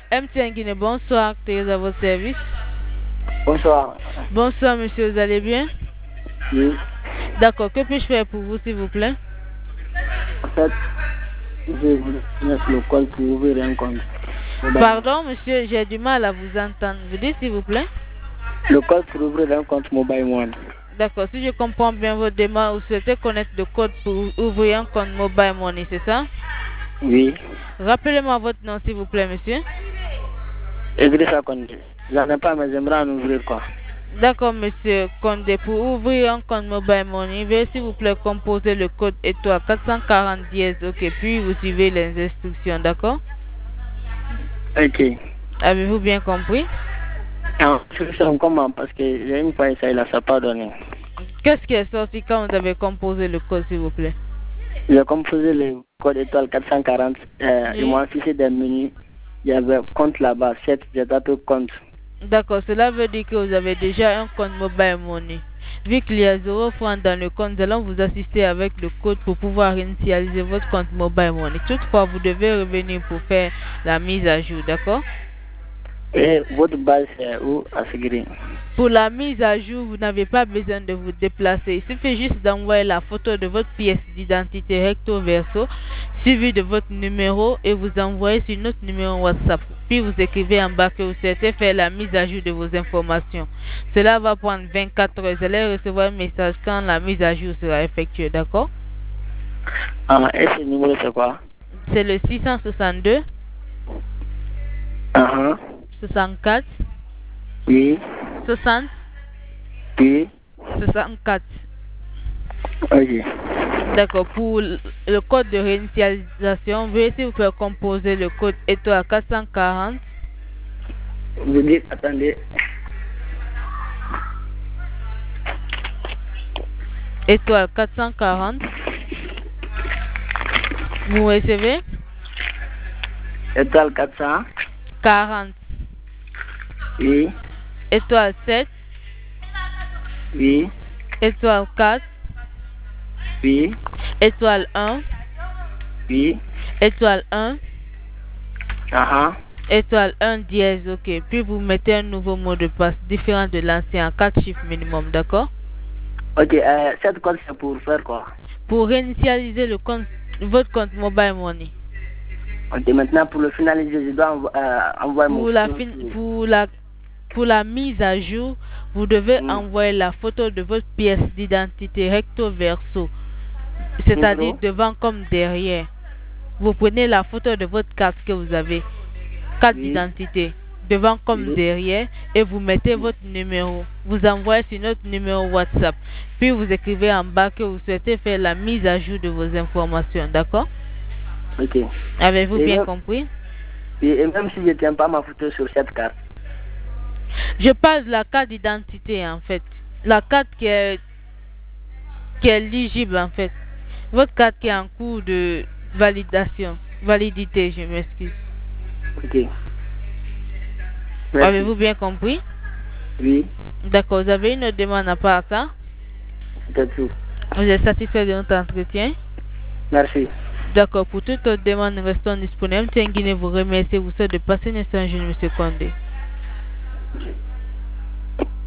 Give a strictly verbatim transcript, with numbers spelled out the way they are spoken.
M T N Guinée, bonsoir, Thérèse à votre service. Bonsoir. Bonsoir, monsieur, vous allez bien? Oui. D'accord, que puis-je faire pour vous, s'il vous plaît? En fait, je voulais mettre le code pour ouvrir un compte. Pardon, monsieur, j'ai du mal à vous entendre. Vous dites, s'il vous plaît? Le code pour ouvrir un compte Mobile Money. D'accord, si je comprends bien votre demande, vous souhaitez connaître le code pour ouvrir un compte Mobile Money, c'est ça? Oui. Rappelez-moi votre nom, s'il vous plaît, monsieur. Idrissa Condé. J'en ai pas, mais j'aimerais en ouvrir quoi. D'accord, monsieur Condé. Pour ouvrir un compte Mobile Money, veuillez s'il vous plaît composer le code étoile quatre cent quarante dièse. Ok, puis vous suivez les instructions, d'accord? Ok. Avez-vous bien compris? Alors, je sais comment, parce que j'ai une fois essayé, là, ça n'a pas donné. Qu'est-ce qui est sorti quand vous avez composé le code, s'il vous plaît? J'ai composé le code étoile quatre cent quarante. Euh, Oui. Ils m'ont affiché des menus. Il y avait compte là-bas, sept, j'ai tapé compte. D'accord, cela veut dire que vous avez déjà un compte Mobile Money. Vu qu'il y a zéro franc dans le compte, nous allons vous assister avec le code pour pouvoir initialiser votre compte Mobile Money. Toutefois, vous devez revenir pour faire la mise à jour, d'accord? Et votre base c'est où à Sigiri? Pour la mise à jour, vous n'avez pas besoin de vous déplacer. Il suffit juste d'envoyer la photo de votre pièce d'identité recto verso, suivi de votre numéro, et vous envoyez sur notre numéro WhatsApp. Puis vous écrivez en bas que vous souhaitez faire la mise à jour de vos informations. Cela va prendre vingt-quatre heures. Vous allez recevoir un message quand la mise à jour sera effectuée, d'accord? Ah, et ce numéro c'est quoi? C'est le six cent soixante-deux, Uh-huh. soixante-quatre, Oui. soixante, Oui. soixante-quatre. Ok. D'accord. Pour le code de réinitialisation, veuillez s'il vous plaît composer le code étoile quatre cent quarante. Vous dites, attendez. Étoile quatre cent quarante. Vous recevez? Étoile quatre cents. quarante. Oui. Étoile sept. Oui. Étoile quatre. Oui. Étoile un. Oui. Étoile un. Uh-huh. Étoile un dièse, ok. Puis vous mettez un nouveau mot de passe différent de l'ancien, quatre chiffres minimum, d'accord? Ok, euh, cette code c'est pour faire quoi? Pour réinitialiser le compte, votre compte Mobile Money. Ok, maintenant pour le finaliser, je dois envo euh, envoyer mon Pour la, photo fin, sur... pour, la, pour la mise à jour, vous devez Hmm. envoyer la photo de votre pièce d'identité recto verso, c'est-à-dire Numéro? devant comme derrière. Vous prenez la photo de votre carte que vous avez, carte Oui. d'identité, devant comme Oui. derrière, et vous mettez Hmm. votre numéro. Vous envoyez sur notre numéro WhatsApp. Puis vous écrivez en bas que vous souhaitez faire la mise à jour de vos informations, d'accord? Ok. Avez-vous Et bien même, compris? et, et même si je ne tiens pas ma photo sur cette carte. Je parle de la carte d'identité en fait. La carte qui est, qui est éligible en fait. Votre carte qui est en cours de validation. Validité, je m'excuse. Ok. Merci. Avez-vous bien compris? Oui. D'accord, vous avez une autre demande à part ça? C'est tout. Vous êtes satisfait de notre entretien? Merci. D'accord, pour toute autre demande, nous restons disponibles. Tiens, vous remercie, vous souhaite de passer une excellente journée, M. Condé.